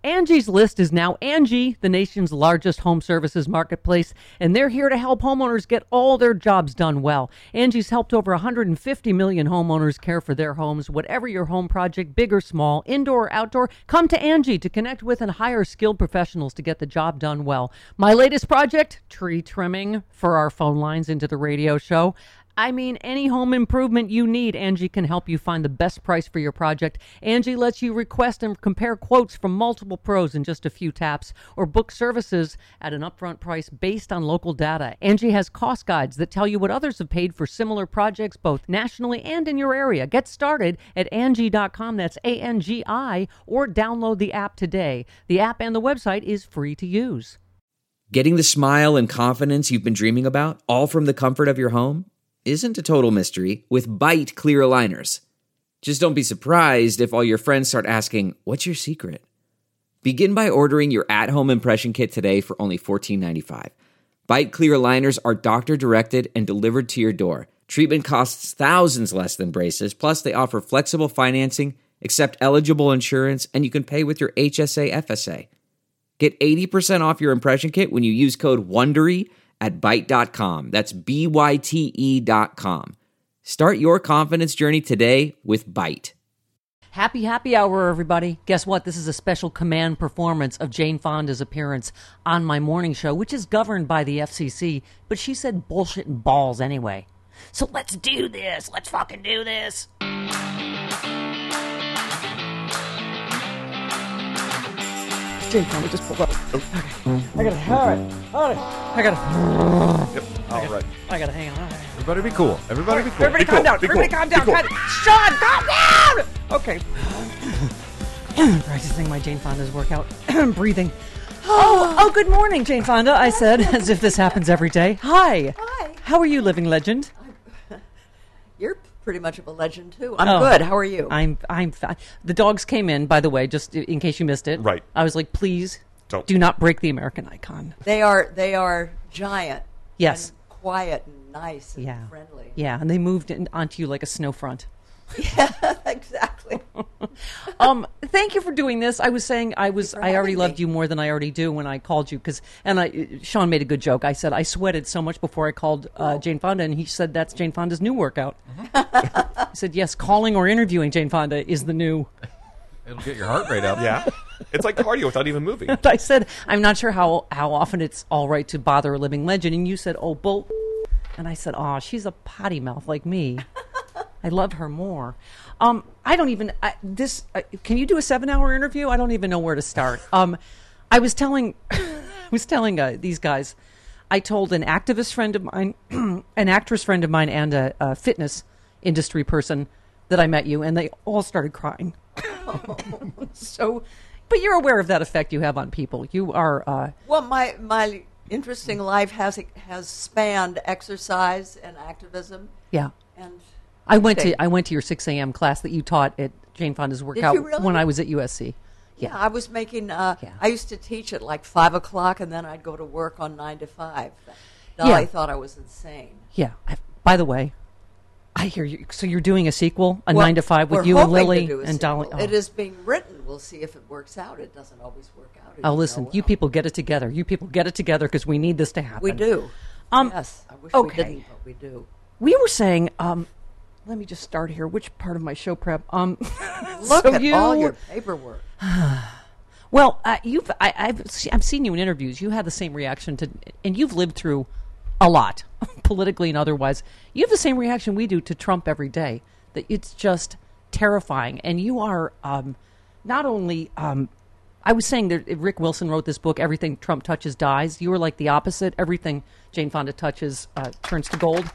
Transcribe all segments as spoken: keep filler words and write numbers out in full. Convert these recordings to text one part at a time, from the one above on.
Angie's List is now Angie, the nation's largest home services marketplace, and they're here to help homeowners get all their jobs done well. Angie's helped over one hundred fifty million homeowners care for their homes. Whatever your home project, big or small, indoor or outdoor, come to Angie to connect with and hire skilled professionals to get the job done well. My latest project, tree trimming for our phone lines into the radio show. I mean, any home improvement you need, Angie can help you find the best price for your project. Angie lets you request and compare quotes from multiple pros in just a few taps, or book services at an upfront price based on local data. Angie has cost guides that tell you what others have paid for similar projects, both nationally and in your area. Get started at Angie dot com, that's A N G I, or download the app today. The app and the website is free to use. Getting the smile and confidence you've been dreaming about, all from the comfort of your home, isn't a total mystery with Byte clear aligners. Just don't be surprised if all your friends start asking, "What's your secret?" Begin by ordering your at-home impression kit today for only fourteen ninety-five. Byte clear aligners are doctor-directed and delivered to your door. Treatment costs thousands less than braces, plus they offer flexible financing, accept eligible insurance, and you can pay with your H S A F S A. Get eighty percent off your impression kit when you use code WONDERY at byte dot com. That's B Y T E dot com. Start your confidence journey today with Byte. Happy happy hour, everybody. Guess what? This is a special command performance of Jane Fonda's appearance on my morning show, which is governed by the F C C, but she said bullshit and balls anyway. So let's do this. Let's fucking do this. Jane Fonda just pulled up. Okay. I gotta hurry. Hurry. I gotta. Yep. All right. I gotta hang on. Everybody be cool. Everybody be cool. Everybody be calm cool. down. Be Everybody cool. calm down. Be cool. Calm- Sean, calm down. Okay. Practicing my Jane Fonda's workout. Breathing. Oh, oh, good morning, Jane Fonda, I said, as if this happens every day. Hi. Hi. How are you, living legend? You're pretty much of a legend, too. I'm Oh, good. How are you? I'm I'm fine. The dogs came in, by the way, just in case you missed it. Right. I was like, please Don't. do not break the American icon. They are they are giant. Yes. And quiet and nice and Yeah. friendly. Yeah, and they moved in, onto you like a snow front. Yeah, exactly. Um, thank you for doing this. I was saying I was for I already having loved me. you more than I already do when I called you because and I Sean made a good joke. I said I sweated so much before I called uh, Jane Fonda, and he said that's Jane Fonda's new workout. I said yes, calling or interviewing Jane Fonda is the new. It'll get your heart rate up. Yeah. It's like cardio without even moving. I said I'm not sure how how often it's all right to bother a living legend, and you said oh bull, and I said oh she's a potty mouth like me. I love her more. Um, I don't even I, this. Uh, can you do a seven-hour interview? I don't even know where to start. Um, I was telling, I was telling uh, these guys. I told an activist friend of mine, an actress friend of mine, and a, a fitness industry person that I met you, and they all started crying. So, but you're aware of that effect you have on people. You are. Uh, Well, my my interesting life has has spanned exercise and activism. yeah. And I went Okay. to I went to your six a.m. class that you taught at Jane Fonda's workout you really? when I was at U S C. yeah, I was making. Uh, Yeah. I used to teach at like five o'clock, and then I'd go to work on nine to five. Dolly Yeah. thought I was insane. Yeah. I, by the way, I hear you. So you're doing a sequel, a Well, nine to five with we're you and hoping to Lily do a and Dolly. sequel. Oh. It is being written. We'll see if it works out. It doesn't always work out. as Oh, you listen, know you well. people get it together. You people get it together because we need this to happen. We do. Um, yes. I wish okay. we didn't, but we do. We were saying. Um, let me just start here. Which part of my show prep? Um, Look so at you, all your paperwork. Well, uh, you've I, I've se- I've seen you in interviews. You had the same reaction to, and you've lived through a lot, politically and otherwise. You have the same reaction we do to Trump every day. That it's just terrifying, and you are um, not only. Um, I was saying that Rick Wilson wrote this book, Everything Trump Touches Dies. You were like the opposite. Everything Jane Fonda touches uh, turns to gold.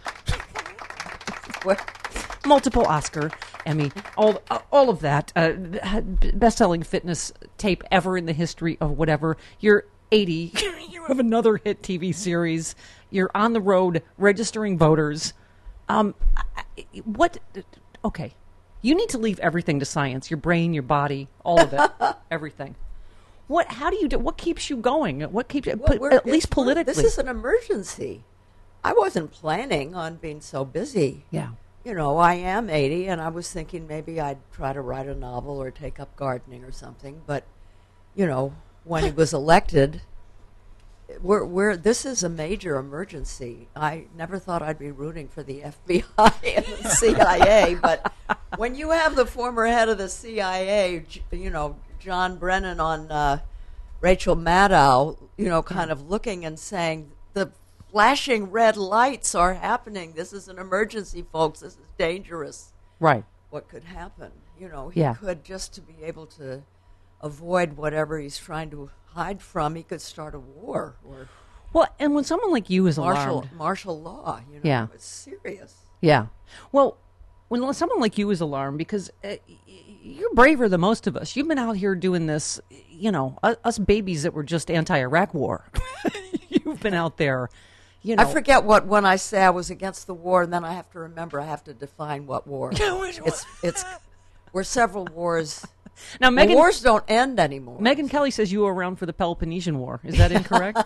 What? Multiple Oscar, Emmy, all uh, all of that. Uh, best-selling fitness tape ever in the history of whatever. You're eighty. You have another hit T V series. You're on the road registering voters. Um, I- what? Okay, you need to leave everything to science. Your brain, your body, all of it, everything. What? How do you do? What keeps you going? What keeps you? Well, po- we're- at least it's- we're- politically. This is an emergency. I wasn't planning on being so busy. yeah. You know, I am eighty, and I was thinking maybe I'd try to write a novel or take up gardening or something. But, you know, when he was elected, we're, we're, this is a major emergency. I never thought I'd be rooting for the F B I and the C I A, but when you have the former head of the C I A, J- you know, John Brennan on uh, Rachel Maddow, you know, kind of looking and saying, the flashing red lights are happening. This is an emergency, folks. This is dangerous. Right. What could happen? You know, he Yeah. could, just to be able to avoid whatever he's trying to hide from, he could start a war or Well, and when someone like you is martial alarmed, martial law. You know, Yeah. it's serious. yeah. Well, when someone like you is alarmed, because uh, y- you're braver than most of us. You've been out here doing this. You know, u- us babies that were just anti-Iraq war. You've been out there. You know, I forget what when I say I was against the war, and then I have to remember I have to define what war. it's it's we're several wars. Now, The Megan, wars don't end anymore. Megan Kelly says you were around for the Peloponnesian War. Is that incorrect?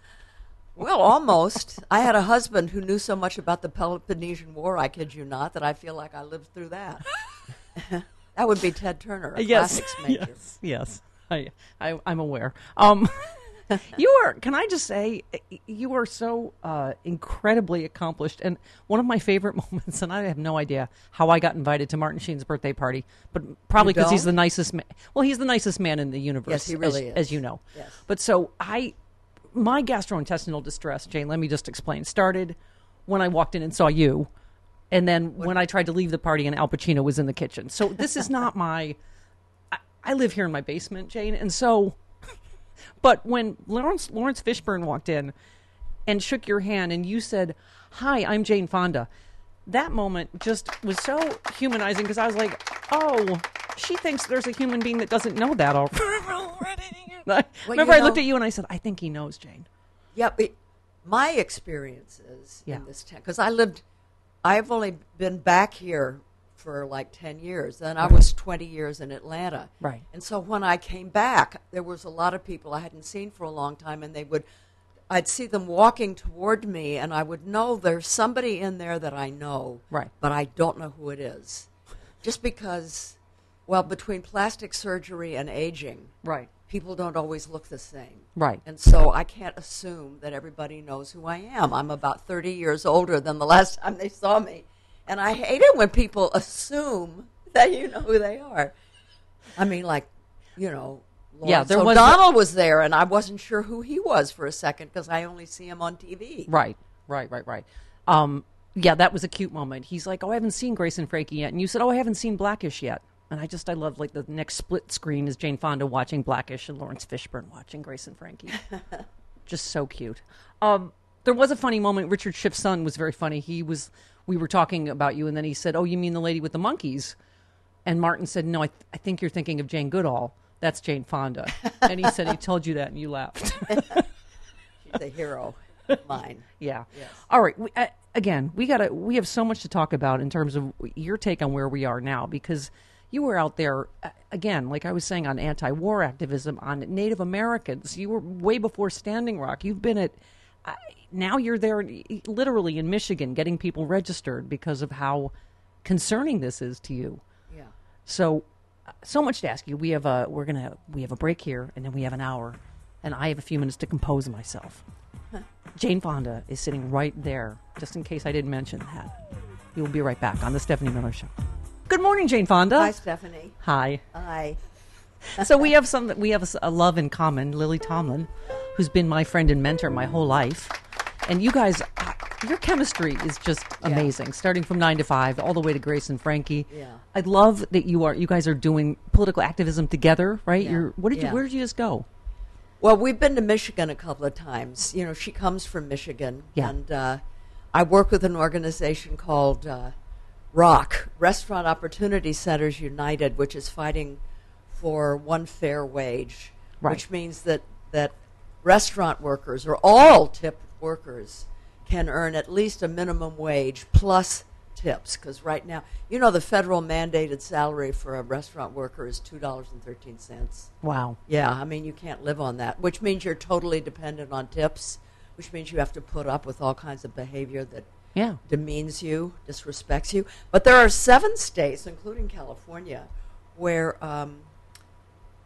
Well, almost. I had a husband who knew so much about the Peloponnesian War, I kid you not, that I feel like I lived through that. That would be Ted Turner, a yes, classics major. yes, yes. I, I, I'm aware. Um, you are. Can I just say, you are so uh, incredibly accomplished, and one of my favorite moments. And I have no idea how I got invited to Martin Sheen's birthday party, but probably You because he's don't? the nicest man. Well, he's the nicest man in the universe. Yes, he really as, is. as you know. Yes. But so I, my gastrointestinal distress, Jane. Let me just explain. Started when I walked in and saw you. And then when I tried to leave the party and Al Pacino was in the kitchen. So this is not my, I, I live here in my basement, Jane. And so, but when Lawrence, Lawrence Fishburne walked in and shook your hand and you said, "Hi, I'm Jane Fonda," that moment just was so humanizing because I was like, oh, she thinks there's a human being that doesn't know that already. Well, Remember you I looked know- at you and I said, I think he knows, Jane. Yeah, but my experiences Yeah. in this town, because I lived, I've only been back here for like ten years. Then I was twenty years in Atlanta. Right. And so when I came back, there was a lot of people I hadn't seen for a long time, and they would, I'd see them walking toward me, and I would know there's somebody in there that I know, Right. but I don't know who it is. Just because, well, between plastic surgery and aging, Right. people don't always look the same. Right. And so I can't assume that everybody knows who I am. I'm about thirty years older than the last time they saw me. And I hate it when people assume that you know who they are. I mean, like, you know, Lawrence Yeah, there was- O'Donnell was there, and I wasn't sure who he was for a second because I only see him on T V. Right, right, right, right. Um, yeah, that was a cute moment. He's like, "Oh, I haven't seen Grace and Frankie yet," and you said, "Oh, I haven't seen Blackish yet." And I just, I love like the next split screen is Jane Fonda watching Blackish and Lawrence Fishburne watching Grace and Frankie. Just so cute. Um, there was a funny moment. Richard Schiff's son was very funny. He was, we were talking about you, and then he said, "Oh, you mean the lady with the monkeys?" And Martin said, "No, I, th- I think you're thinking of Jane Goodall. That's Jane Fonda." And he said he told you that, and you laughed. She's a hero of mine. Yeah. Yes. All right. We, uh, again, we got to. We have so much to talk about in terms of your take on where we are now, because you were out there uh, again, like I was saying, on anti-war activism, on Native Americans. You were way before Standing Rock. You've been at. Uh, now you're there, literally in Michigan, getting people registered because of how concerning this is to you. Yeah. So, uh, so much to ask you. We have a. We're gonna. We have a break here, and then we have an hour, and I have a few minutes to compose myself. Jane Fonda is sitting right there, just in case I didn't mention that. We will be right back on the Stephanie Miller Show. Good morning, Jane Fonda. Hi, Stephanie. Hi. Hi. So we have some. We have a, a love in common. Lily Tomlin, who's been my friend and mentor my whole life, and you guys, uh, your chemistry is just amazing. Starting from nine to five, all the way to Grace and Frankie. Yeah. I love that you are. You guys are doing political activism together, right? Yeah. You're. What did you? Yeah. Where did you just go? Well, we've been to Michigan a couple of times. You know, she comes from Michigan. Yeah. And uh, I work with an organization called uh, ROC, Restaurant Opportunity Centers United, which is fighting for one fair wage, Right. which means that, that restaurant workers, or all tip workers, can earn at least a minimum wage plus tips. Because right now, you know, the federal mandated salary for a restaurant worker is two dollars and thirteen cents. Wow. Yeah, I mean, you can't live on that, which means you're totally dependent on tips, which means you have to put up with all kinds of behavior that Yeah. demeans you, disrespects you. But there are seven states, including California, where um,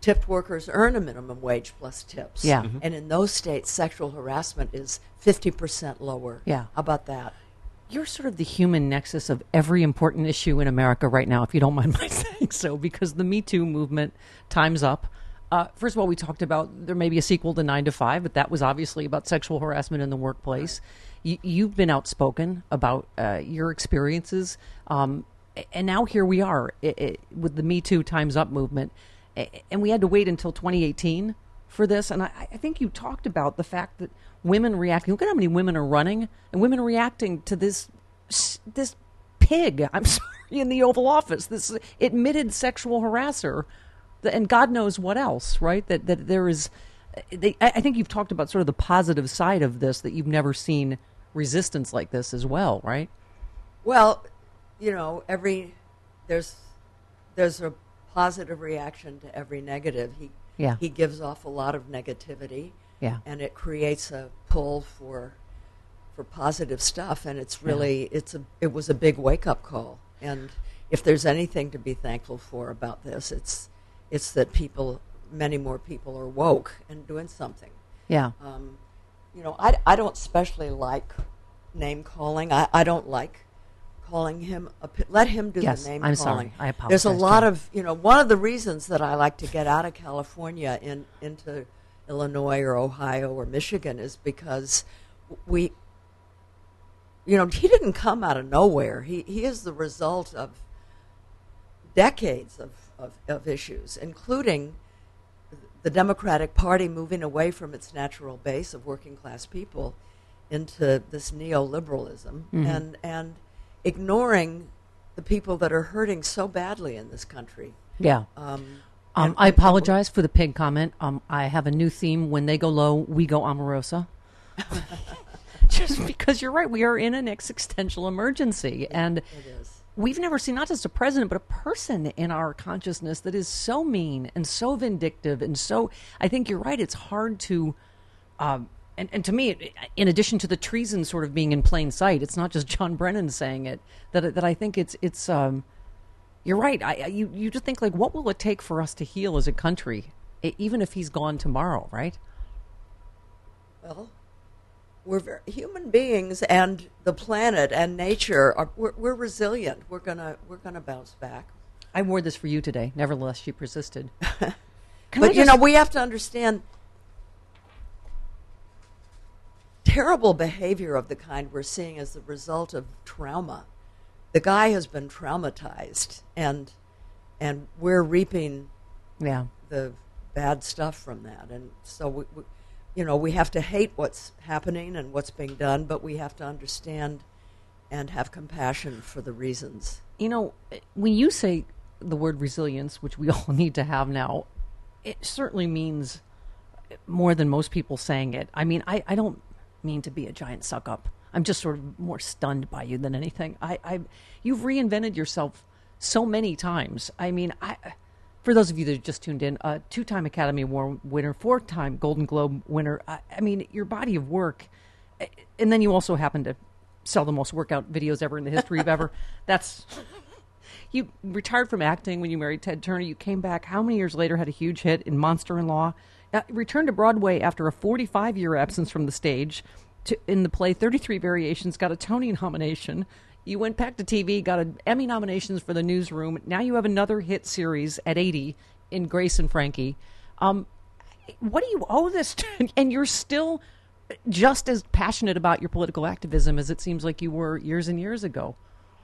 tipped workers earn a minimum wage plus tips. Yeah. Mm-hmm. And in those states, sexual harassment is fifty percent lower. Yeah. How about that? You're sort of the human nexus of every important issue in America right now, if you don't mind my saying so, because the Me Too movement, time's up. Uh, first of all, we talked about there may be a sequel to nine to five, but that was obviously about sexual harassment in the workplace. You, you've been outspoken about uh, your experiences, um, and now here we are it, it, with the Me Too, time's up movement, and we had to wait until twenty eighteen for this. And I, I think you talked about the fact that women reacting. Look at how many women are running, and women reacting to this this pig. I'm sorry, in the Oval Office, this admitted sexual harasser, and God knows what else. Right? That that there is. They, I think you've talked about sort of the positive side of this, that you've never seen resistance like this as well. Right? Well, you know, every there's there's a positive reaction to every negative. He Yeah. he gives off a lot of negativity. Yeah. And it creates a pull for for positive stuff, and it's really it's a it was a big wake up call. And if there's anything to be thankful for about this, it's it's that people many more people are woke and doing something. Yeah. Um, you know, I, I don't especially like name calling. I, I don't like calling him a pi- let him do Yes, the name I'm calling. sorry. I apologize, There's a lot Jen. of, you know, one of the reasons that I like to get out of California in into Illinois or Ohio or Michigan is because we, you know, he didn't come out of nowhere. He he is the result of decades of, of, of issues, including the Democratic Party moving away from its natural base of working class people into this neoliberalism Mhm. and and ignoring the people that are hurting so badly in this country. Yeah. Um, Um, and- I and- apologize for the pig comment. Um, I have a new theme. When they go low, we go Omarosa. Just because you're right, we are in an existential emergency, and It is. we've never seen not just a president, but a person in our consciousness that is so mean and so vindictive and so. I think you're right. It's hard to, um, and and to me, it, in addition to the treason sort of being in plain sight, it's not just John Brennan saying it. That that I think it's it's. Um, You're right. I, I, you you just think, like, what will it take for us to heal as a country, e- even if he's gone tomorrow, right? Well, we're ver- human beings, and the planet and nature are we're, we're resilient. We're gonna we're gonna bounce back. I wore this for you today. Nevertheless, she persisted. Can I But you just- know, we have to understand terrible behavior of the kind we're seeing as the result of trauma. The guy has been traumatized, and and we're reaping yeah, the bad stuff from that. And so, we, we, you know, we have to hate what's happening and what's being done, but we have to understand and have compassion for the reasons. you know, when you say the word resilience, which we all need to have now, it certainly means more than most people saying it. I mean, I, I don't mean to be a giant suck up. I'm just sort of more stunned by you than anything. I, I, you've reinvented yourself so many times. I mean, I, for those of you that just tuned in, uh, two-time Academy Award winner, four-time Golden Globe winner. I, I mean, your body of work, and then you also happen to sell the most workout videos ever in the history of ever. That's you retired from acting when you married Ted Turner. You came back. How many years later had a huge hit in Monster-in-Law? Uh, returned to Broadway after a forty-five-year absence from the stage. To, in the play thirty-three Variations, got a Tony nomination. You went back to T V, got an Emmy nominations for The Newsroom. Now you have another hit series at eighty in Grace and Frankie. Um, what do you owe this to? And you're still just as passionate about your political activism as it seems like you were years and years ago.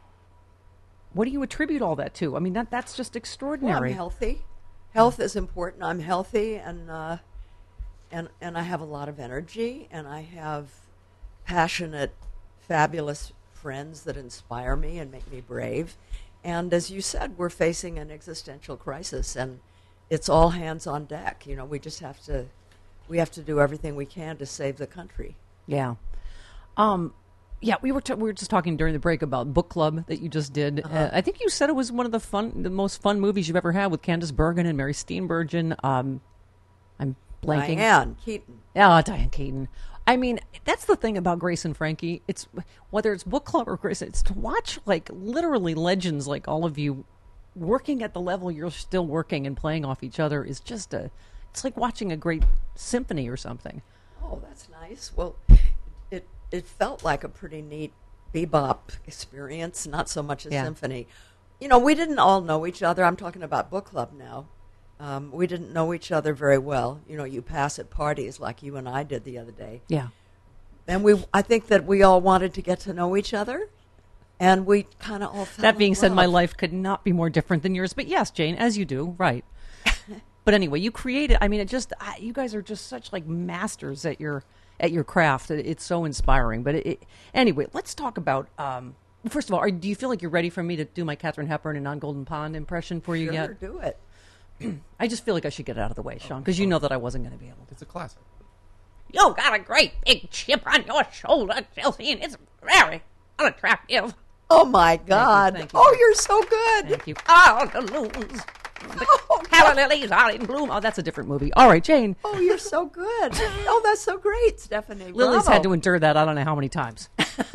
What do you attribute all that to? I mean, that that's just Well, extraordinary. I'm healthy. Health is important. I'm healthy, and uh, and and I have a lot of energy, and I have passionate, fabulous friends that inspire me and make me brave. And as you said, we're facing an existential crisis, and it's all hands on deck. You know, we just have to we have to do everything we can to save the country. Yeah. Um, yeah, we were t- we were just talking during the break about book club that you just did. Uh-huh. Uh, I think you said it was one of the fun, the most fun movies you've ever had with Candice Bergen and Mary Steenburgen. Um, I'm blanking. Diane Keaton. Yeah, Diane Keaton. I mean, that's the thing about Grace and Frankie. It's whether it's book club or Grace, it's to watch like literally legends like all of you working at the level you're still working and playing off each other is just a, it's like watching a great symphony or something. Oh, that's nice. Well, it it felt like a pretty neat bebop experience, not so much a Yeah. symphony. You know, we didn't all know each other. I'm talking about book club now. Um, we didn't know each other very well. You know, you pass at parties like you and I did the other day. Yeah. And we, I think that we all wanted to get to know each other, and we kind of all fell That being in said, my love. life could not be more different than yours. But yes, Jane, as you do, right. But anyway, you created, I mean, it just, I, you guys are just such like masters at your at your craft. It, it's so inspiring. But it, it, anyway, let's talk about, um, first of all, are, do you feel like you're ready for me to do my Katharine Hepburn and Non Golden Pond impression for you Sure, yet? do it. I just feel like I should get it out of the way, Sean, because you know that I wasn't going to be able to. It's a classic. You got a great big chip on your shoulder, Chelsea, and it's very unattractive. Oh, my God. thank you. Oh, you're so good. Thank you. All the loons. Oh, Calla lilies are in bloom. Oh, that's a different movie. All right, Jane. oh, you're so good. Oh, that's so great, Stephanie. Lily's Bravo. had to endure that I don't know how many times.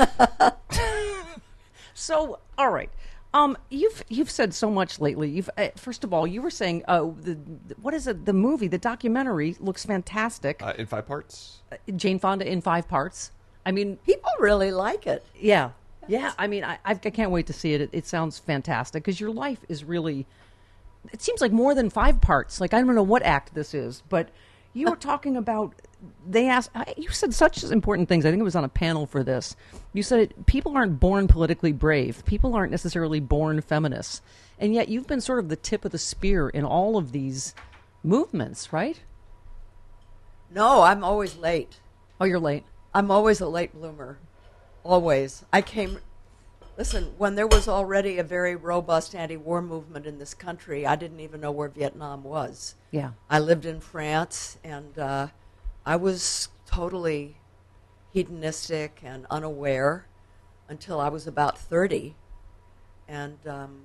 So, all right. Um, you've you've said so much lately. You've uh, first of all, you were saying, uh, the, the what is it? The movie, the documentary looks fantastic. Uh, in five parts. Uh, Jane Fonda in five parts. I mean, People really like it. yeah, yeah. I mean, I I I can't wait to see it. It, it sounds fantastic because your life is really. It seems like more than five parts. Like I don't know what act this is, but you were talking about. They asked. I- You said such important things. I think it was on a panel for this. You said it, people aren't born politically brave. People aren't necessarily born feminists, and yet you've been sort of the tip of the spear in all of these movements, right? No, I'm always late. Oh, you're late. I'm always a late bloomer. Always. I came. Listen, when there was already a very robust anti-war movement in this country, I didn't even know where Vietnam was. Yeah. I lived in France, and uh, I was totally hedonistic and unaware until I was about thirty. And um,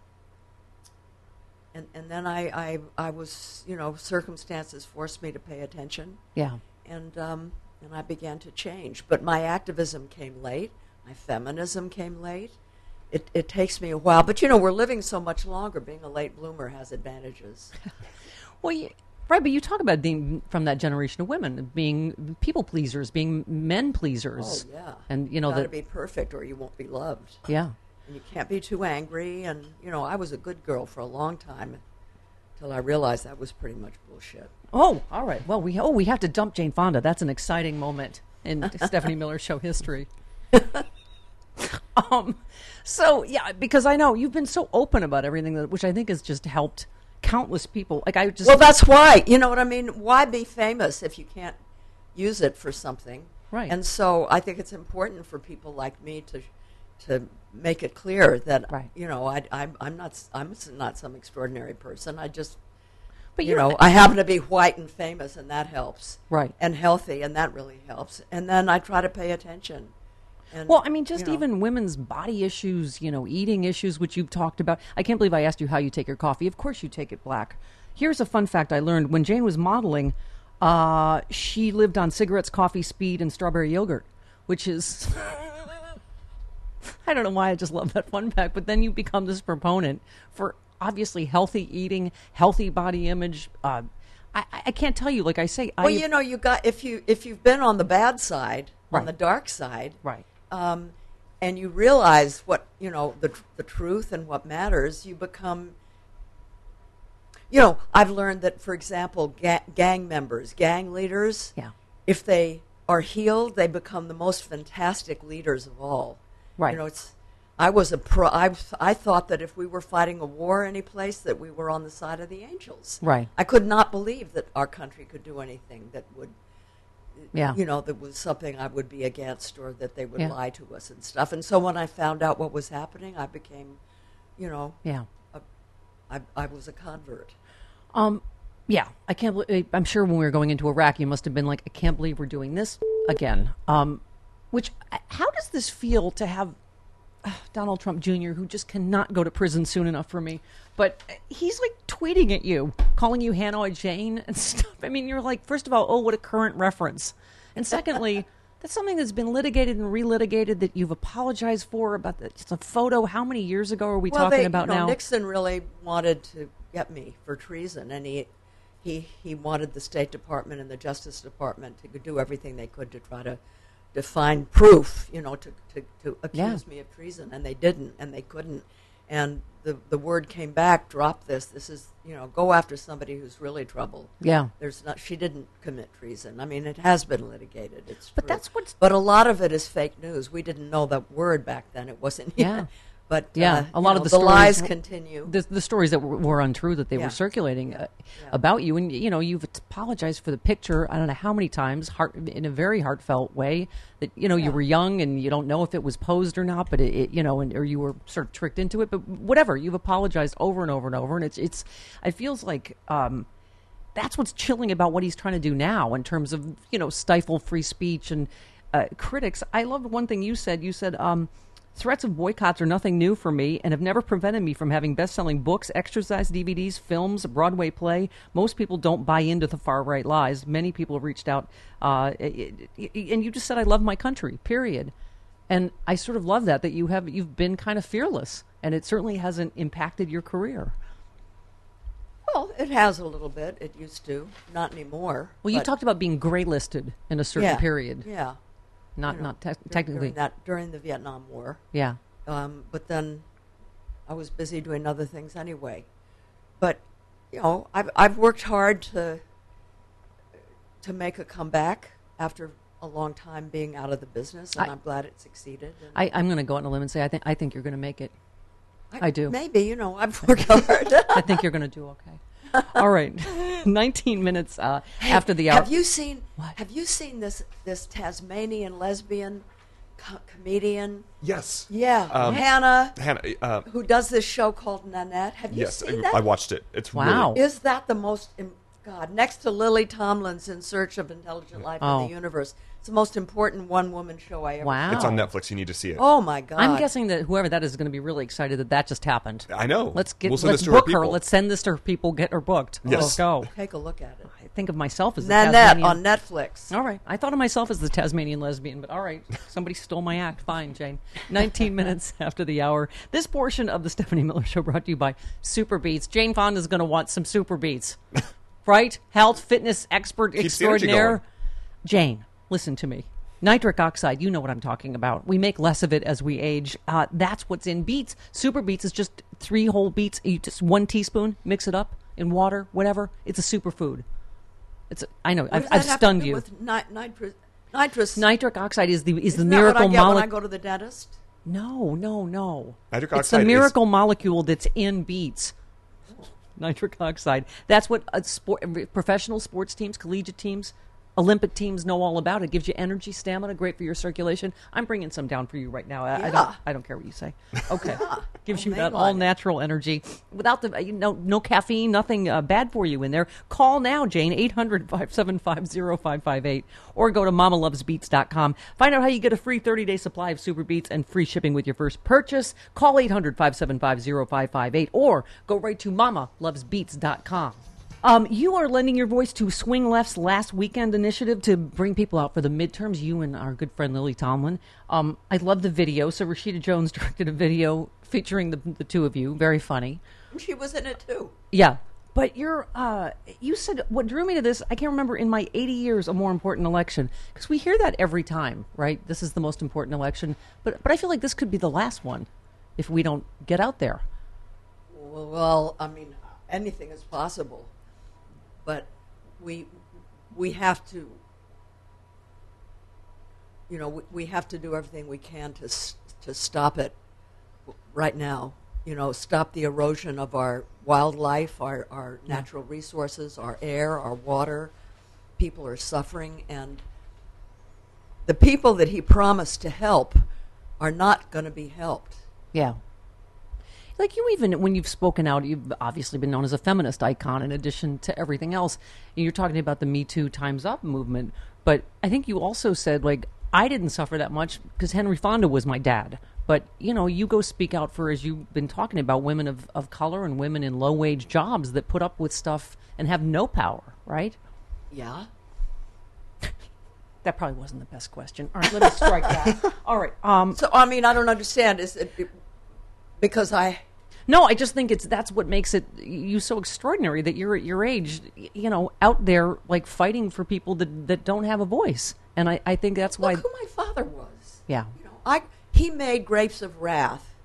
and, and then I, I, I was, you know, circumstances forced me to pay attention. Yeah. And um, and I began to change. But my activism came late. My feminism came late. It it takes me a while. But, you know, we're living so much longer. Being a late bloomer has advantages. Well, you, right, but you talk about being from that generation of women, being people pleasers, being men Oh, pleasers. yeah. And, you know, You've got to that, be perfect or you won't be loved. yeah. And you can't be too angry. And, you know, I was a good girl for a long time until I realized that was pretty much bullshit. Oh, all right. Well, we oh we have to dump Jane Fonda. That's an exciting moment in Stephanie Miller's show history. um, so yeah, because I know you've been so open about everything, that, which I think has just helped countless people. Like I just Well, that's why. You know what I mean? Why be famous if you can't use it for something? Right. And so I think it's important for people like me to to make it clear that Right. you know I, I'm I'm not I'm not some extraordinary person. I just but you you're- know I happen to be white and famous, and that helps. Right. And healthy, and that really helps. And then I try to pay attention. And, Well, I mean, just you know, even women's body issues, you know, eating issues, which you've talked about. I can't believe I asked you how you take your coffee. Of course you take it black. Here's a fun fact I learned. When Jane was modeling, uh, she lived on cigarettes, coffee, speed, and strawberry yogurt, which is... I don't know why I just love that fun fact, but then you become this proponent for obviously healthy eating, healthy body image. Uh, I, I can't tell you, like I say... Well, I, you know, you got if you if you've been on the bad side, Right. on the dark side, Right. um, and you realize what you know the the truth and what matters, you become. You know, I've learned that, for example, ga- gang members, gang leaders, Yeah. if they are healed, they become the most fantastic leaders of all. Right. You know, it's. I was a pro. I I thought that if we were fighting a war any place, that we were on the side of the angels. Right. I could not believe that our country could do anything that would Yeah. you know, that was something I would be against, or that they would Yeah. lie to us and stuff. And so when I found out what was happening, I became, you know, Yeah. a, I, I was a convert. Um, yeah, I can't believe, I'm sure when we were going into Iraq, you must have been like, I can't believe we're doing this again. Um, which, how does this feel to have uh, Donald Trump Junior, who just cannot go to prison soon enough for me, but he's like tweeting at you, calling you Hanoi Jane and stuff. I mean, you're like, first of all, oh, what a current reference. And secondly, That's something that's been litigated and relitigated that you've apologized for about the, it's a photo. How many years ago are we well, talking they, about you know, now? Nixon really wanted to get me for treason, and he, he, he wanted the State Department and the Justice Department to do everything they could to try to, to find proof, you know, to, to, to accuse Yeah. me of treason, and they didn't, and they couldn't. And the the word came back, drop this. This is, you know, go after somebody who's really trouble. Yeah. There's not. She didn't commit treason. I mean, it has been litigated. It's But true. that's what's- But a lot of it is fake news. We didn't know that word back then. It wasn't. Yeah. But Yeah, uh, a you lot know, of the the stories lies w- continue. The, the stories that were, were untrue that they Yeah. were circulating Yeah. uh, Yeah. about you, and you know you've apologized for the picture. I don't know how many times, heart, in a very heartfelt way. That you know you Yeah. were young and you don't know if it was posed or not, but it, it you know, and, or you were sort of tricked into it. But whatever, you've apologized over and over and over, and it's it's. It feels like. Um, That's what's chilling about what he's trying to do now in terms of, you know, stifle free speech and uh, critics. I loved one thing you said. You said, um, threats of boycotts are nothing new for me and have never prevented me from having best-selling books, exercise D V Ds, films, a Broadway play. Most people don't buy into the far-right lies. Many people have reached out. Uh, it, it, and you just said, I love my country, period. And I sort of love that, that you have, you've been kind of fearless, and it certainly hasn't impacted your career. Well, it has a little bit. It used to, not anymore. Well, you but- talked about being gray-listed in a certain yeah, period. Yeah. Not you know, not te- dur- technically. during that during the Vietnam War. Yeah. Um, but then I was busy doing other things anyway. But you know, I've I've worked hard to to make a comeback after a long time being out of the business, and I- I'm glad it succeeded. And I, I'm going to go out on a limb and say I think I think you're going to make it. I do. Maybe, you know, I've worked hard. I think you're going to do okay. All right, nineteen minutes uh, after the hour. Have you seen? What? Have you seen this this Tasmanian lesbian co- comedian? Yes. Yeah, Um, Hannah, Hannah, uh, who does this show called Nanette. Have you yes, seen I, that? I watched it. It's Wow. really Is that the most? Im- God, next to Lily Tomlin's In Search of Intelligent Life Oh. in the Universe, it's the most important one-woman show I ever. Wow. It's on Netflix. You need to see it. Oh my God! I'm guessing that whoever that is going to be really excited that that just happened. I know. Let's get We'll send let's this to our book her. people. Let's send this to her people. Get her booked. Yes. Let's go. Take a look at it. I think of myself as the Nanette Tasmanian. on Netflix. All right. I thought of myself as the Tasmanian lesbian, but all right. Somebody stole my act. Fine, Jane. nineteen minutes after the hour. This portion of the Stephanie Miller Show brought to you by Super Beats. Jane Fonda's going to want some Super Beats. Right? Health, fitness expert Keeps the energy extraordinaire. going. Jane, listen to me. Nitric oxide, you know what I'm talking about. We make less of it as we age. Uh, that's what's in beets. Super Beets is just three whole beets. You just one teaspoon, mix it up in water, whatever. It's a superfood. It's a, I know. What I've, does that I've have to stunned do you. With ni- nitrous, nitrous. Nitric oxide is the is Isn't the that miracle what I get when I molecule. go to the dentist? No, no, no. Nitric it's oxide the is- miracle molecule that's in beets. Nitric oxide. That's what a sport, professional sports teams, collegiate teams, Olympic teams know all about. It gives you energy, stamina, great for your circulation. I'm bringing some down for you right now. I, I Yeah. don't. I don't care what you say. Okay, gives I'll you that mainline all it. natural energy without the you know no caffeine, nothing uh, bad for you in there. Call now, Jane, eight hundred, five seven five, zero five five eight, or go to mama loves beets dot com. Find out how you get a free thirty day supply of Super Beets and free shipping with your first purchase. Call eight hundred, five seven five, zero five five eight or go right to mama loves beets dot com. Um, you are lending your voice to Swing Left's Last Weekend initiative to bring people out for the midterms. You and our good friend Lily Tomlin. Um, I love the video. So Rashida Jones directed a video featuring the, the two of you. Very funny. She was in it too. Yeah. But you're, uh, you said, what drew me to this, I can't remember, in my eighty years, a more important election. Because we hear that every time, right? This is the most important election. But, but I feel like this could be the last one if we don't get out there. Well, well, I mean, anything is possible, but we we have to, you know, we, we have to do everything we can to s- to stop it right now. You know, stop the erosion of our wildlife, our our natural resources, our air, our water. People are suffering, and the people that he promised to help are not going to be helped. Yeah. Like you even, when you've spoken out, you've obviously been known as a feminist icon in addition to everything else. You're talking about the Me Too Time's Up movement. But I think you also said, like, I didn't suffer that much because Henry Fonda was my dad. But, you know, you go speak out for, as you've been talking about, women of, of color and women in low-wage jobs that put up with stuff and have no power, right? Yeah. That probably wasn't the best question. All right, let me strike that. All right. Um, So, I mean, I don't understand. Is it it- because I... no, I just think it's that's what makes it you so extraordinary that you're at your age, y- you know, out there like fighting for people that, that don't have a voice. And I, I think that's why. Look who my father was. Yeah. You know, I he made Grapes of Wrath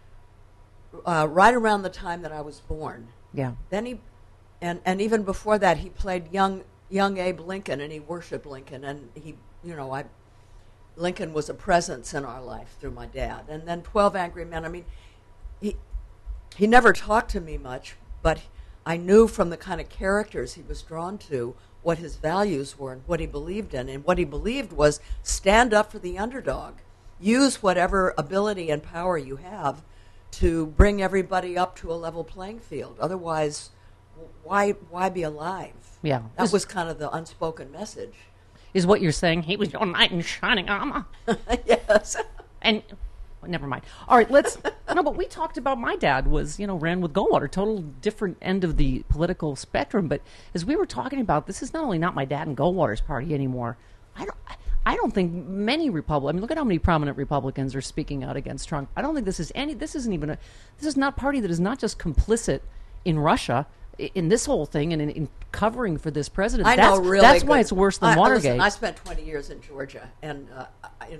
uh, right around the time that I was born. Yeah. Then he, and and even before that, he played young young Abe Lincoln, and he worshipped Lincoln, and he, you know, I, Lincoln was a presence in our life through my dad, and then Twelve Angry Men. I mean, he he never talked to me much, but I knew from the kind of characters he was drawn to what his values were and what he believed in, and what he believed was stand up for the underdog, use whatever ability and power you have to bring everybody up to a level playing field. Otherwise, why why be alive? Yeah. That Is- was kind of the unspoken message. Is what you're saying? He He was your knight in shining armor. Yes. And well, never mind. All right, let's. No, but we talked about my dad was, you know, ran with Goldwater, total different end of the political spectrum. But as we were talking about, this is not only not my dad and Goldwater's party anymore. I don't. I don't think many Republicans. I mean, look at how many prominent Republicans are speaking out against Trump. I don't think this is any. This isn't even a. This is not a party that is not just complicit in Russia, i- in this whole thing, and in, in covering for this president. I that's, know, really. That's why good- it's worse than I, I- Watergate. listen, I spent twenty years in Georgia, and uh, I,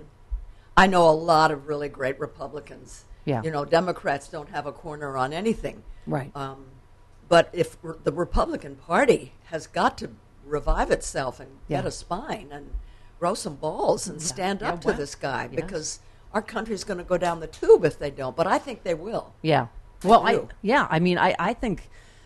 I know a lot of really great Republicans. Yeah. You know, Democrats don't have a corner on anything. Right. Um, but if r- the Republican Party has got to revive itself and get Yeah. a spine and grow some balls and stand Yeah, up to well, this guy, yes. because our country's going to go down the tube if they don't. But I think they will. Yeah. Well, I do. yeah. I mean, I I think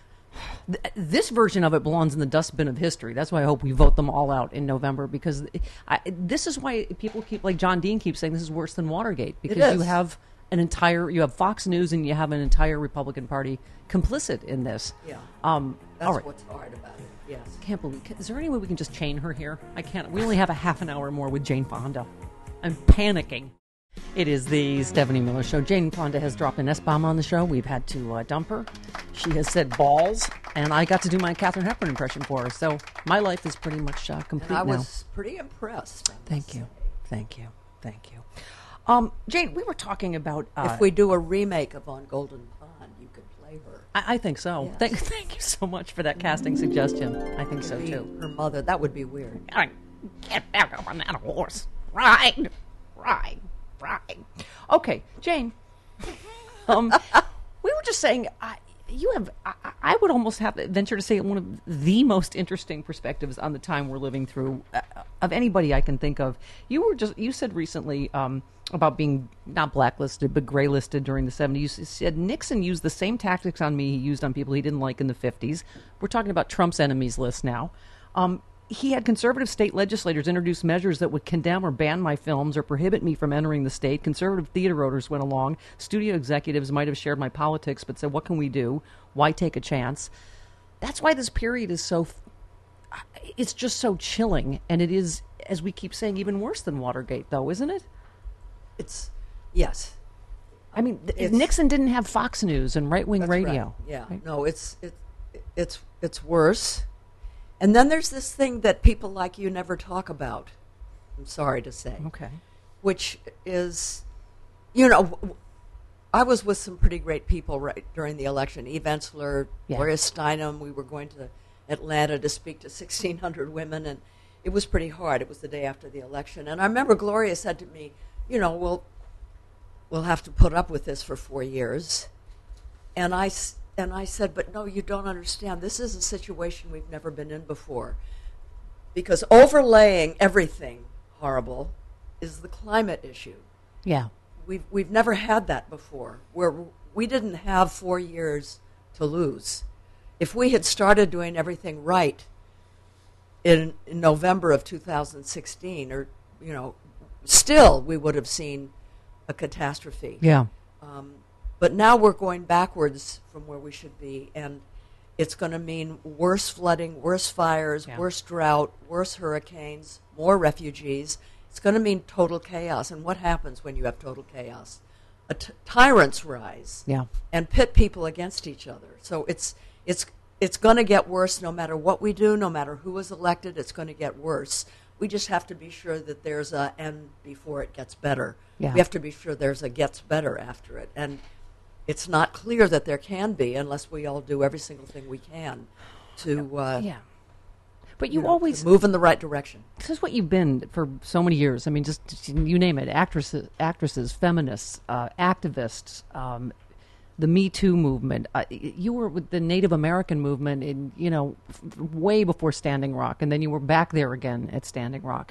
th- this version of it belongs in the dustbin of history. That's why I hope we vote them all out in November, because I, this is why people keep, like John Dean keeps saying, this is worse than Watergate, because you is. have an entire you have Fox News and you have an entire Republican Party complicit in this. Yeah. Um. That's all right. what's hard about it. Yes. Can't believe. Is there any way we can just chain her here? I can't. We only have a half an hour more with Jane Fonda. I'm panicking. It is the Stephanie Miller Show. Jane Fonda has dropped an S-bomb on the show. We've had to uh, dump her. She has said balls, and I got to do my Katharine Hepburn impression for her. So my life is pretty much uh, complete And I now. was pretty impressed. I must Thank you. say. Thank you. Thank you. Um, Jane, we were talking about... Uh, If we do a remake of On Golden Pond, you could play her. I, I think so. Yes. Thank, thank you so much for that casting suggestion. I think so, Be too. her mother. That would be weird. I get back on that horse. Ride, ride, ride. Okay, Jane. Um, we were just saying, I, you have, I, I would almost have to venture to say, one of the most interesting perspectives on the time we're living through uh, of anybody I can think of. You were just, you said recently um, about being not blacklisted, but graylisted during the seventies. You said Nixon used the same tactics on me he used on people he didn't like in the fifties. We're talking about Trump's enemies list now. Um, He had conservative state legislators introduce measures that would condemn or ban my films or prohibit me from entering the state. Conservative theater owners went along. Studio executives might have shared my politics, but said, what can we do? Why take a chance? That's why this period is so, it's just so chilling. And it is, as we keep saying, even worse than Watergate, though, isn't it? It's, yes. I mean, th- It's- Nixon didn't have Fox News and right-wing That's radio. right. Yeah. right? No, it's, it, it's, it's worse. And then there's this thing that people like you never talk about, I'm sorry to say. Okay. Which is, you know, w- w- I was with some pretty great people right during the election. Eve Ensler, Yeah. Gloria Steinem. We were going to Atlanta to speak to sixteen hundred women, and it was pretty hard. It was the day after the election. And I remember Gloria said to me, you know, we'll, we'll have to put up with this for four years. And I, s- and I said, but no, you don't understand. This is a situation we've never been in before. Because overlaying everything horrible is the climate issue. Yeah. We've, we've never had that before, where we didn't have four years to lose. If we had started doing everything right in, in November of two thousand sixteen, or, you know, still we would have seen a catastrophe. Yeah. Um, but now we're going backwards from where we should be, and it's going to mean worse flooding, worse fires, Yeah. worse drought, worse hurricanes, more refugees. It's going to mean total chaos. And what happens when you have total chaos? A t- tyrants rise Yeah. and pit people against each other. So it's it's it's going to get worse no matter what we do, no matter who is elected. It's going to get worse. We just have to be sure that there's a end before it gets better. Yeah. We have to be sure there's a gets better after it. And it's not clear that there can be unless we all do every single thing we can to, uh, Yeah. But you you know, always to move in the right direction. This is what you've been for so many years. I mean, just, just you name it: actresses, actresses, feminists, uh, activists, um, the Me Too movement. Uh, you were with the Native American movement in, you know, f- way before Standing Rock, and then you were back there again at Standing Rock.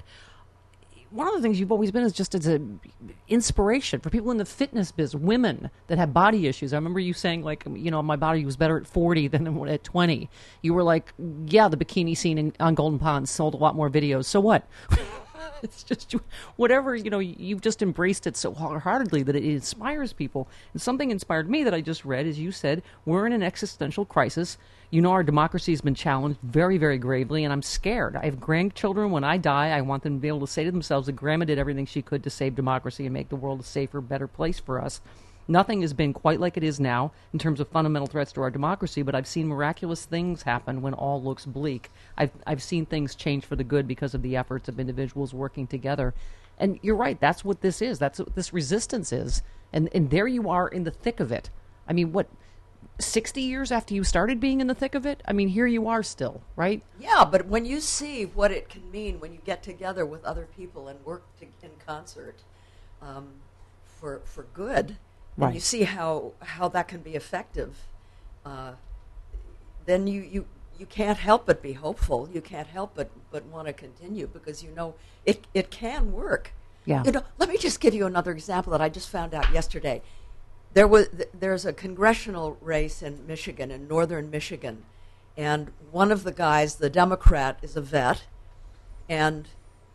One of the things you've always been is just as an inspiration for people in the fitness biz, women that have body issues. I remember you saying, like, you know, my body was better at forty than at twenty. You were like, yeah, the bikini scene in, on Golden Pond sold a lot more videos. So what? It's just whatever, you know, you've just embraced it so wholeheartedly that it inspires people. And something inspired me that I just read is you said, we're in an existential crisis. You know, our democracy has been challenged very, very gravely, and I'm scared. I have grandchildren. When I die, I want them to be able to say to themselves that Grandma did everything she could to save democracy and make the world a safer, better place for us. Nothing has been quite like it is now in terms of fundamental threats to our democracy, but I've seen miraculous things happen when all looks bleak. I've I've seen things change for the good because of the efforts of individuals working together. And you're right, that's what this is. That's what this resistance is. And and there you are in the thick of it. I mean, what, sixty years after you started being in the thick of it? I mean, here you are still, right? Yeah, but when you see what it can mean when you get together with other people and work to, in concert um, for for good, Right. and you see how, how that can be effective, uh, then you, you, you can't help but be hopeful. You can't help but, but want to continue because you know it, it can work. Yeah. You know, let me just give you another example that I just found out yesterday. There was there's a congressional race in Michigan, in northern Michigan, and one of the guys, the Democrat, is a vet, and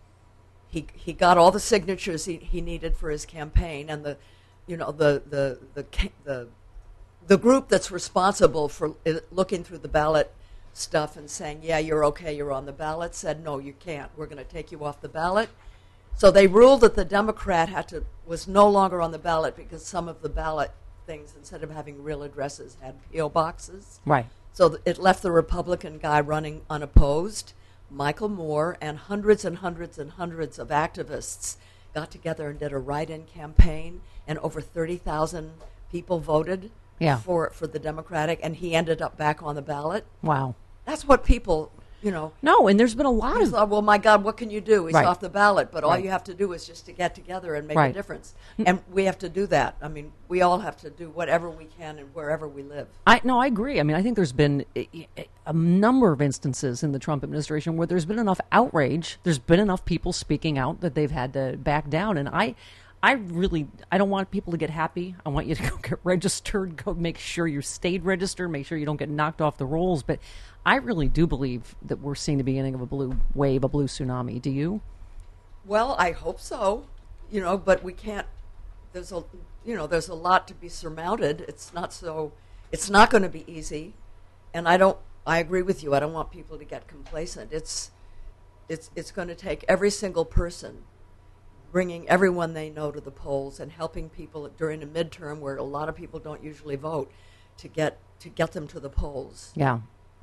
he he got all the signatures he, he needed for his campaign, and the you know the the the the the group that's responsible for looking through the ballot stuff and saying, yeah, you're okay, you're on the ballot, said, no, you can't. We're going to take you off the ballot. So they ruled that the Democrat had to was no longer on the ballot because some of the ballot things, instead of having real addresses, had P O boxes. Right. So th- it left the Republican guy running unopposed. Michael Moore and hundreds and hundreds and hundreds of activists got together and did a write-in campaign, and over thirty thousand people voted Yeah. for, for the Democratic, and he ended up back on the ballot. Wow. That's what people, you know, No, and there's been a lot I of... thought, well, my God, what can you do? He's Right. off the ballot, but all Right. you have to do is just to get together and make Right. a difference. And we have to do that. I mean, we all have to do whatever we can and wherever we live. I no, I agree. I mean, I think there's been a, a number of instances in the Trump administration where there's been enough outrage, there's been enough people speaking out that they've had to back down. And I, I really, I don't want people to get happy. I want you to go get registered, go make sure you stayed registered, make sure you don't get knocked off the rolls. But I really do believe that we're seeing the beginning of a blue wave, a blue tsunami. Do you? Well, I hope so, you know, but we can't, there's a, you know, there's a lot to be surmounted. It's not so, it's not going to be easy. And I don't, I agree with you. I don't want people to get complacent. It's, it's, it's going to take every single person bringing everyone they know to the polls and helping people during a midterm where a lot of people don't usually vote to get, to get them to the polls. Yeah.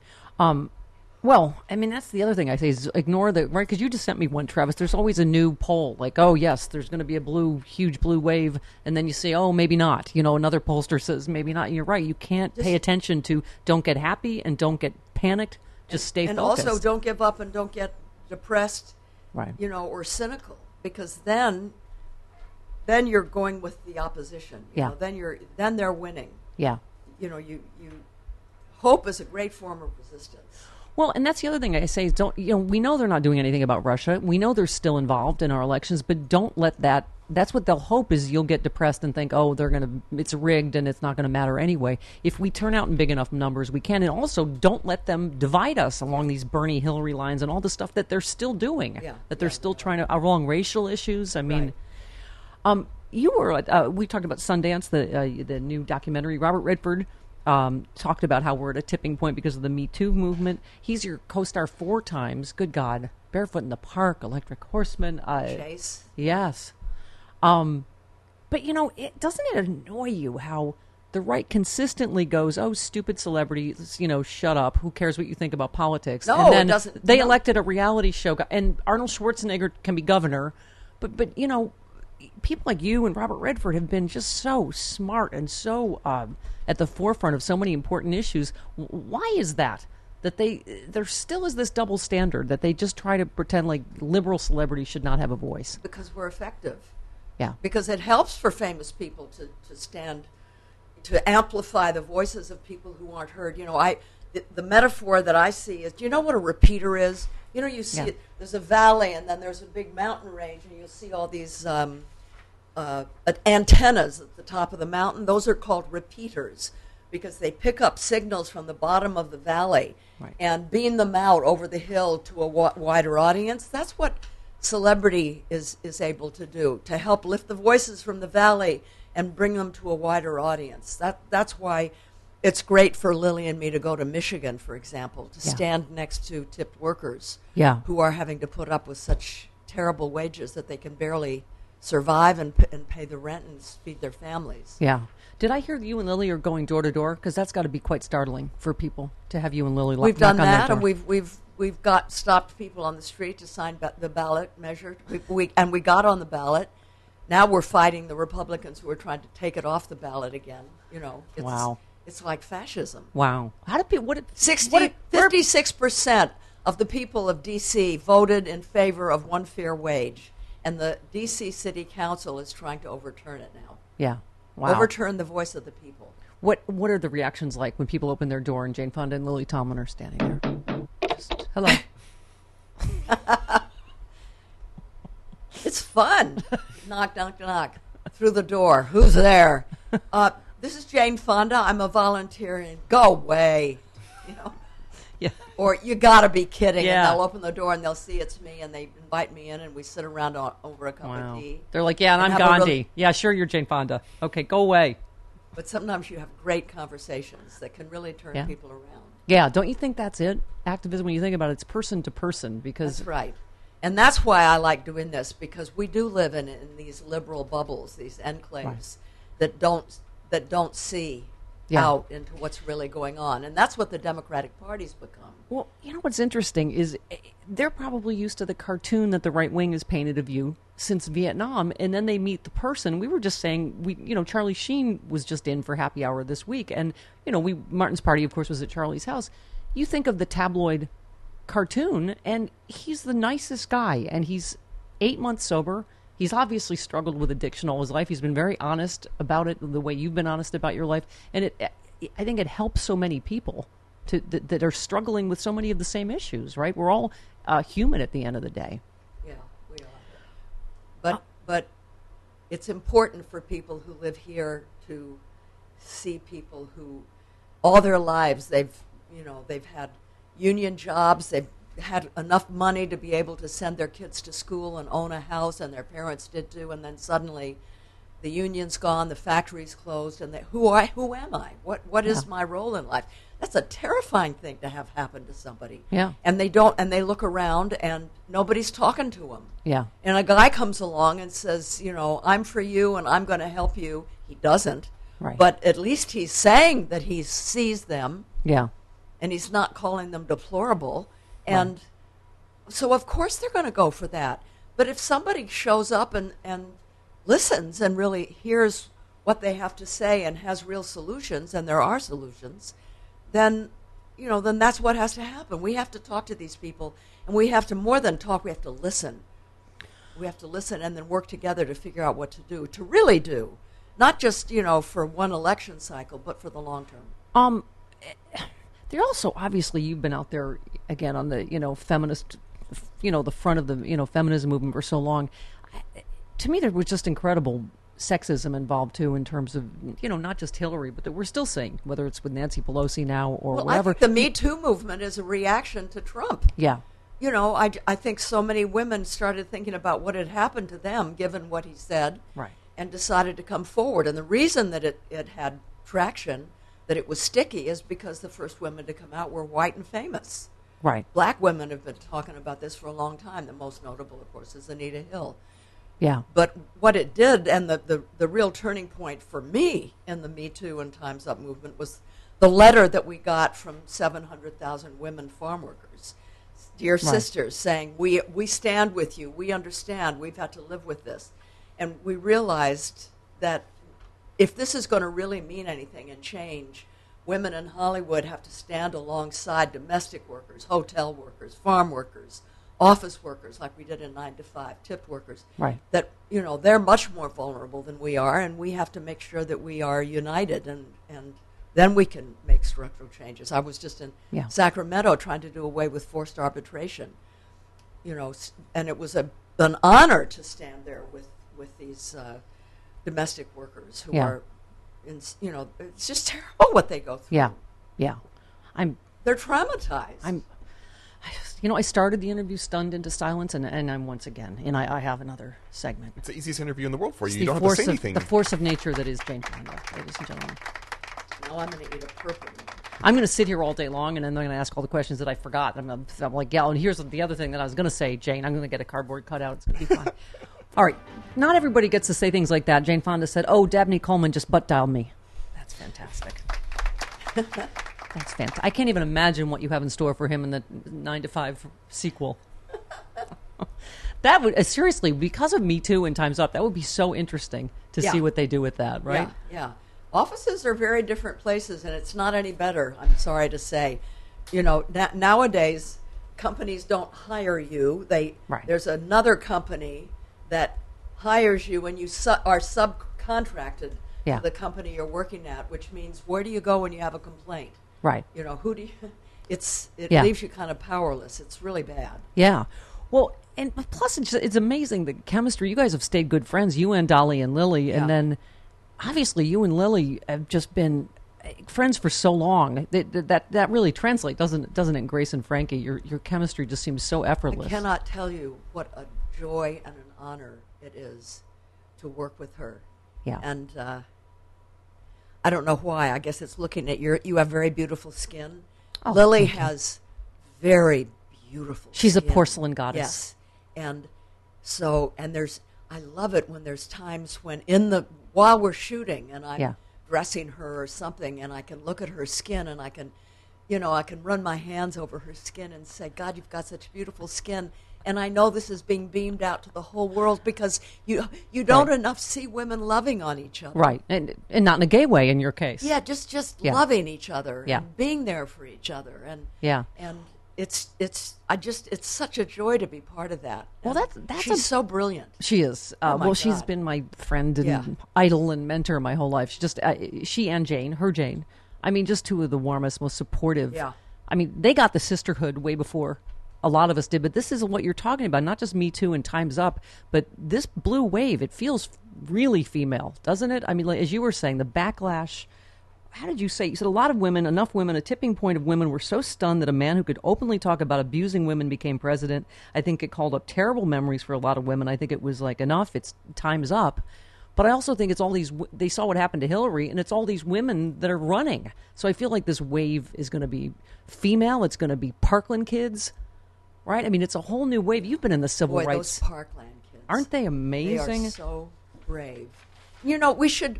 Um, well, I mean, that's the other thing I say is ignore the, right, because you just sent me one, Travis. There's always a new poll, like, oh, yes, there's going to be a blue, huge blue wave, and then you say, oh, maybe not. You know, another pollster says maybe not. And you're right. You can't pay attention to, don't get happy and don't get panicked. Just stay and focused. also don't give up and don't get depressed, Right. you know, or cynical, because then then you're going with the opposition. You Yeah. know, then you're then they're winning. Yeah. You know, you, you hope is a great form of resistance. Well, and that's the other thing I say is don't, you know, we know they're not doing anything about Russia. We know they're still involved in our elections, but don't let that, that's what they'll hope is you'll get depressed and think, oh, they're going to, it's rigged and it's not going to matter anyway. If we turn out in big enough numbers, we can. And also don't let them divide us along these Bernie Hillary lines and all the stuff that they're still doing, Yeah, that they're yeah, still yeah. trying to, along racial issues. I mean, Right. um, you were, uh, we talked about Sundance, the uh, the new documentary. Robert Redford um, talked about how we're at a tipping point because of the Me Too movement. He's your co-star four times. Good God. Barefoot in the Park, Electric Horseman. Uh, Chase. Yes. Um, but, you know, it doesn't it annoy you how the right consistently goes, oh, stupid celebrities, you know, shut up. Who cares what you think about politics? No, and then it doesn't. They no. elected a reality show guy, and Arnold Schwarzenegger can be governor, but but you know, people like you and Robert Redford have been just so smart and so um, at the forefront of so many important issues. Why is that? That they there still is this double standard that they just try to pretend like liberal celebrities should not have a voice. Because we're effective. Yeah. Because it helps for famous people to, to stand, to amplify the voices of people who aren't heard. You know, I the, the metaphor that I see is, do you know what a repeater is? You know, you see Yeah. it, there's a valley and then there's a big mountain range and you'll see all these um, uh, antennas at the top of the mountain. Those are called repeaters because they pick up signals from the bottom of the valley Right. and beam them out over the hill to a wa- wider audience. That's what celebrity is, is able to do, to help lift the voices from the valley and bring them to a wider audience. That That's why it's great for Lily and me to go to Michigan, for example, to Yeah. stand next to tipped workers Yeah. who are having to put up with such terrible wages that they can barely survive and, p- and pay the rent and feed their families. Yeah. Did I hear that you and Lily are going door to door? Because that's got to be quite startling for people to have you and Lily. We've knock done on their that, door. and we've we've we've got stopped people on the street to sign ba- the ballot measure. We, we and we got on the ballot. Now we're fighting the Republicans who are trying to take it off the ballot again. You know, it's, Wow. it's like fascism. Wow. How do people? What? Did, sixty, what did- where- fifty-six percent of the people of D C voted in favor of one fair wage, and the D C City Council is trying to overturn it now. Yeah. Wow. Overturn the voice of the people. What What are the reactions like when people open their door and Jane Fonda and Lily Tomlin are standing there? Just, hello. It's fun. Knock, knock, knock. Through the door. Who's there? Uh, this is Jane Fonda. I'm a volunteer. And go away. You know. Yeah. Or you got to be kidding. Yeah. And they'll open the door and they'll see it's me and they invite me in and we sit around o- over a cup Wow. of tea. They're like, yeah, and, And I'm have a Gandhi. really- Yeah, sure, you're Jane Fonda. Okay, go away. But sometimes you have great conversations that can really turn Yeah. people around. Yeah, don't you think that's it? Activism, when you think about it, it's person to person because That's right. And that's why I like doing this, because we do live in, in these liberal bubbles, these enclaves Right. that don't that don't see Yeah. out into what's really going on. And that's what the Democratic Party's become. Well, you know what's interesting is eh, they're probably used to the cartoon that the right wing has painted of you since Vietnam, and then they meet the person. We were just saying, we, you know, Charlie Sheen was just in for happy hour this week, and you know, we Martin's party, of course, was at Charlie's house. You think of the tabloid cartoon, and he's the nicest guy, and he's eight months sober. He's obviously struggled with addiction all his life. He's been very honest about it, the way you've been honest about your life, and it, I think it helps so many people to that, that are struggling with so many of the same issues. Right? We're all uh, human at the end of the day. Yeah, we are. But but it's important for people who live here to see people who all their lives they've you know they've had union jobs, they've had enough money to be able to send their kids to school and own a house, and their parents did too, and then suddenly the union's gone, the factory's closed, and they, who I who am I? What what is Yeah. my role in life? That's a terrifying thing to have happen to somebody. Yeah. And they don't, and they look around, and nobody's talking to them. Yeah. And a guy comes along and says, you know, I'm for you and I'm going to help you. He doesn't. Right. But at least he's saying that he sees them Yeah. and he's not calling them deplorable. And so, of course, they're going to go for that. But if somebody shows up and, and listens and really hears what they have to say and has real solutions, and there are solutions, then, you know, then that's what has to happen. We have to talk to these people, and we have to, more than talk, we have to listen. We have to listen and then work together to figure out what to do, to really do. Not just, you know, for one election cycle, but for the long term. Um, they're also obviously you've been out there again on the you know feminist, you know the front of the you know feminism movement for so long. To me, there was just incredible sexism involved too, in terms of you know not just Hillary, but that we're still seeing, whether it's with Nancy Pelosi now or Well, whatever. I think the Me Too movement is a reaction to Trump. Yeah, You know, I, I think so many women started thinking about what had happened to them given what he said, Right. and decided to come forward. And the reason that it, it had traction, that it was sticky, is because the first women to come out were white and famous. right. Black women have been talking about this for a long time. The most notable, of course, is Anita Hill. Yeah. But what it did, and the, the, the real turning point for me in the Me Too and Time's Up movement was the letter that we got from seven hundred thousand women farm workers, dear Right. sisters, saying, we, we stand with you, we understand, we've had to live with this. And we realized that if this is going to really mean anything and change, women in Hollywood have to stand alongside domestic workers, hotel workers, farm workers, office workers, like we did in nine to five, tipped workers. Right. That, you know, they're much more vulnerable than we are, and we have to make sure that we are united, and, and then we can make structural changes. I was just in Yeah. Sacramento trying to do away with forced arbitration, you know, s- and it was a, an honor to stand there with, with these uh, domestic workers who Yeah. are, in, s- you know, it's just terrible what they go through. Yeah. Yeah. I'm They're traumatized. I'm, I just- you know, I started the interview stunned into silence, and, and I'm once again, and I, I have another segment. It's the easiest interview in the world for you. It's You the don't have to force say of anything. the force of nature that is Jane Fonda, ladies and gentlemen. Now I'm going to eat a purple. I'm going to sit here all day long, and then I'm going to ask all the questions that I forgot. I'm, I'm, I'm like, yeah. And here's the other thing that I was going to say, Jane. I'm going to get a cardboard cutout. It's going to be fine. All right. Not everybody gets to say things like that. Jane Fonda said, "Oh, Dabney Coleman just butt dialed me." That's fantastic. That's fantastic. I can't even imagine what you have in store for him in the nine to five sequel. That would uh, seriously, because of Me Too and Time's Up, that would be so interesting to Yeah. see what they do with that, right? Yeah, yeah. Offices are very different places, and it's not any better, I'm sorry to say. You know, na- nowadays, companies don't hire you. They Right. There's another company that hires you, and you su- are subcontracted Yeah. to the company you're working at, which means where do you go when you have a complaint? Right. You know, who do you... It's, it Yeah. leaves you kind of powerless. It's really bad. Yeah. Well, and plus it's, it's amazing the chemistry. You guys have stayed good friends, you and Dolly and Lily, Yeah. and then obviously you and Lily have just been eh, friends for so long. That that, that really translates, doesn't it? Doesn't it, Grace and Frankie? Your your chemistry just seems so effortless. I cannot tell you what a joy and an honor it is to work with her. Yeah. And uh, I don't know why. I guess it's looking at your. You have very beautiful skin. Oh, Lily thank you. has very beautiful. She's a skin. porcelain goddess. Yes, and so and there's. I love it when there's times when in the while we're shooting and I'm Yeah. dressing her or something, and I can look at her skin and I can, you know, I can run my hands over her skin and say, "God, you've got such beautiful skin." And I know this is being beamed out to the whole world because you you don't Right. enough see women loving on each other. Right, and and not in a gay way in your case. Yeah, just just Yeah. loving each other Yeah. and being there for each other, and Yeah. and it's it's I just it's such a joy to be part of that. Well, And that's- that's she's a- so brilliant. She is. Uh, Oh, my well, she's God. been my friend and Yeah. idol and mentor my whole life. She just, uh, she and Jane, her Jane. I mean, just two of the warmest, most supportive. Yeah. I mean, they got the sisterhood way before a lot of us did. But this is what you're talking about. Not just Me Too and Time's Up, but this blue wave. It feels really female, doesn't it? I mean, like, as you were saying, the backlash. How did you say? You said a lot of women, enough women, a tipping point of women were so stunned that a man who could openly talk about abusing women became president. I think it called up terrible memories for a lot of women. I think it was like, enough, it's time's up. But I also think it's all these, w- they saw what happened to Hillary, and it's all these women that are running. So I feel like this wave is going to be female. It's going to be Parkland kids, right? I mean, it's a whole new wave. You've been in the civil Boy, rights. those Parkland kids. Aren't they They amazing? are so brave. You know, we should,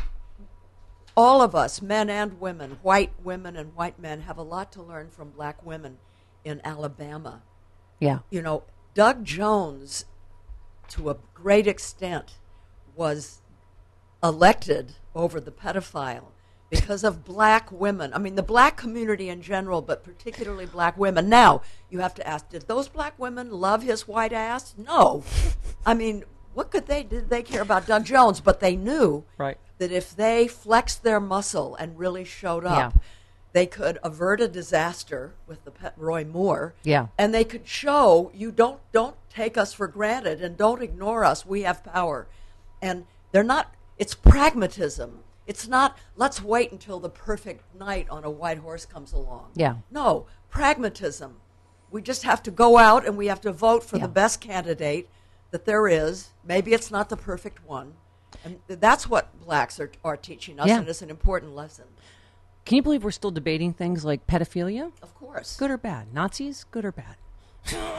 all of us, men and women, white women and white men, have a lot to learn from black women in Alabama. Yeah. You know, Doug Jones, to a great extent, was elected over the pedophile because of black women. I mean, the black community in general, but particularly black women. Now, you have to ask, did those black women love his white ass? No. I mean, what could they, did they care about Doug Jones? But they knew Right. that if they flexed their muscle and really showed up, Yeah. they could avert a disaster with the pet Roy Moore. Yeah. And they could show you don't don't take us for granted and don't ignore us. We have power. And they're not it's pragmatism. It's not let's wait until the perfect knight on a white horse comes along. Yeah. No, pragmatism. We just have to go out and we have to vote for Yeah. the best candidate that there is. Maybe it's not the perfect one. And that's what blacks are, are teaching us, Yeah. and it's an important lesson. Can you believe we're still debating things like pedophilia? Of course. Good or bad? Nazis? Good or bad?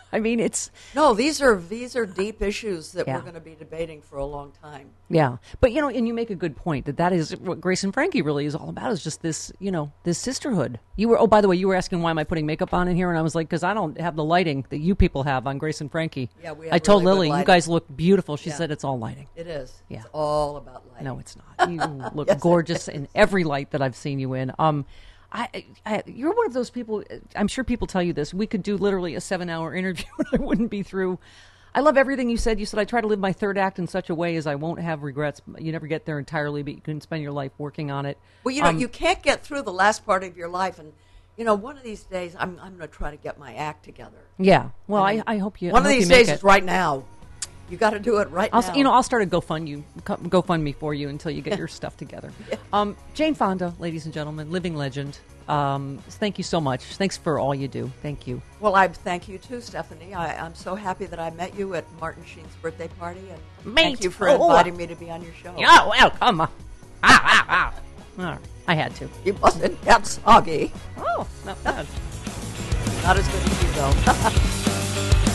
I mean, it's No, these are these are deep issues that Yeah. we're going to be debating for a long time. yeah. But you know, and you make a good point that that is what Grace and Frankie really is all about. Is just this, you know, this sisterhood. You were, oh, by the way, you were asking why am I putting makeup on in here, and I was like, because I don't have the lighting that you people have on Grace and Frankie. Yeah, we have I told really good Lily, you lighting. guys look beautiful. She Yeah. said it's all lighting. It is. Yeah. It's all about light. No, it's not. You look Yes, it gorgeous in every light that I've seen you in. Um, I, I, you're one of those people. I'm sure people tell you this. We could do literally a seven-hour interview, and I wouldn't be through. I love everything you said. You said I try to live my third act in such a way as I won't have regrets. You never get there entirely, but you can spend your life working on it. Well, you know, Um, you can't get through the last part of your life, and you know, one of these days, I'm I'm going to try to get my act together. Yeah. Well, I, I hope you. One I of hope these you make days it. is right now. You got to do it right I'll, now. you know, I'll start a GoFund GoFundMe for you until you get your stuff together. Um, Jane Fonda, ladies and gentlemen, living legend. Um, thank you so much. Thanks for all you do. Thank you. Well, I thank you too, Stephanie. I, I'm so happy that I met you at Martin Sheen's birthday party, and Me thank you for too. inviting me to be on your show. You're welcome. Ah, ah, ah. All right. I had to. You mustn't get soggy. Oh, not bad. Not as good as you, though.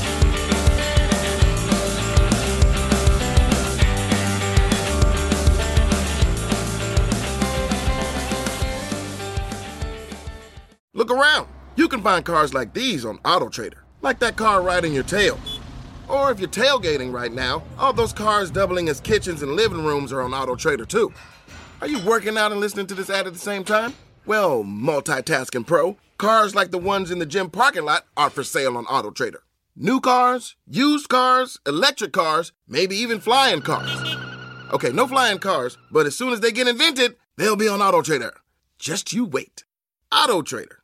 Look around. You can find cars like these on AutoTrader, like that car riding your tail. Or if you're tailgating right now, all those cars doubling as kitchens and living rooms are on AutoTrader too. Are you working out and listening to this ad at the same time? Well, multitasking pro, cars like the ones in the gym parking lot are for sale on AutoTrader. New cars, used cars, electric cars, maybe even flying cars. Okay, no flying cars, but as soon as they get invented, they'll be on AutoTrader. Just you wait. AutoTrader.